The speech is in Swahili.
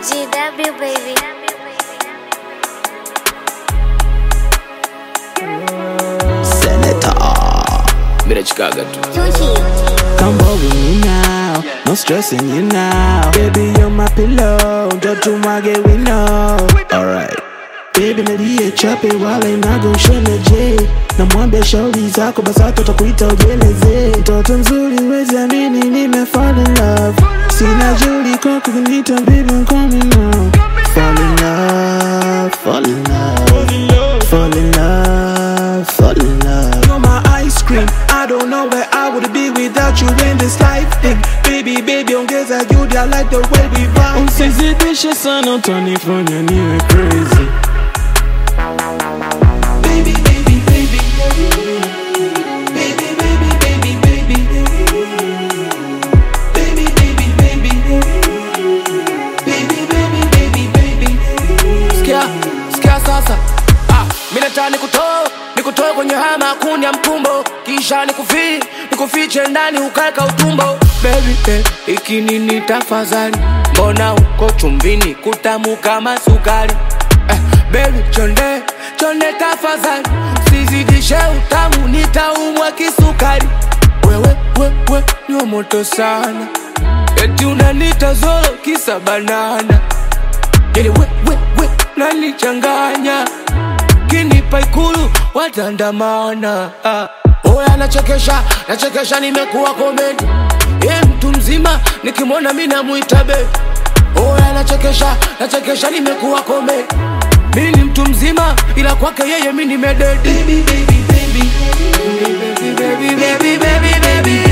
GW baby. Senator Mira Chicago too. Come over me now, no stressing you now. Baby, you're my pillow, don't you want get we know. Alright. Baby, nadiye chape wala inago shona J. Na mwambia shauri zako basi hata kuita ujeleze. Mtoto mzuri wezi amini nime-fall in love. Sina juli kwa kukunita baby I'm coming now. Fall in love, fall in love, fall in love, fall in love. You're my ice cream, I don't know where I would be without you in this life thing. Baby, ongeza juhudi, I like the way we vibe. Usizidishe sana utanifanya niwe crazy. Sikia sasa. Mimi nataka nikutoe kwenye hama kuni ya mkumbo. Kisha nikufiche ndani ukaeka utumbo. Baby, iki nini tafadhali? Mbona uko chumbini kutamu kama sukari? Baby, chonde tafadhali. Sizidishe utamu nitaumwa kisukari. Wewe, ni wa moto sana. Eti unanita zolo kisa banana. Yele we nanichanganya. Kinipa ikulu watandamana. Oya nachekesha nimekuwa komedi. Mtu mzima nikimwona mimi namuita baby. Oya nachekesha nimekuwa komedi. Mimi ni mtu mzima ila kwake yeye mimi nimededi. Baby.